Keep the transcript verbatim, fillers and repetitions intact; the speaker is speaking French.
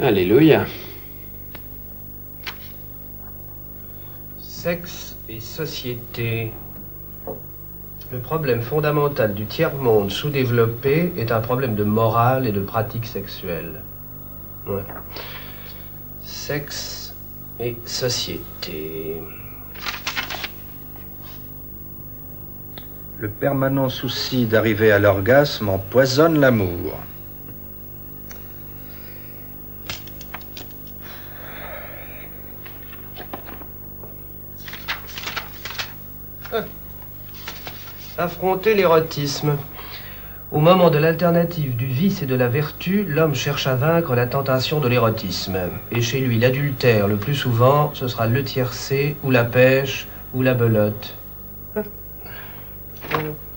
Alléluia. Sexe et société. Le problème fondamental du tiers-monde sous-développé est un problème de morale et de pratique sexuelle. Ouais. Sexe et société. Le permanent souci d'arriver à l'orgasme empoisonne l'amour. Ah. Affronter l'érotisme. Au moment de l'alternative du vice et de la vertu, l'homme cherche à vaincre la tentation de l'érotisme. Et chez lui, l'adultère, le plus souvent, ce sera le tiercé, ou la pêche, ou la belote.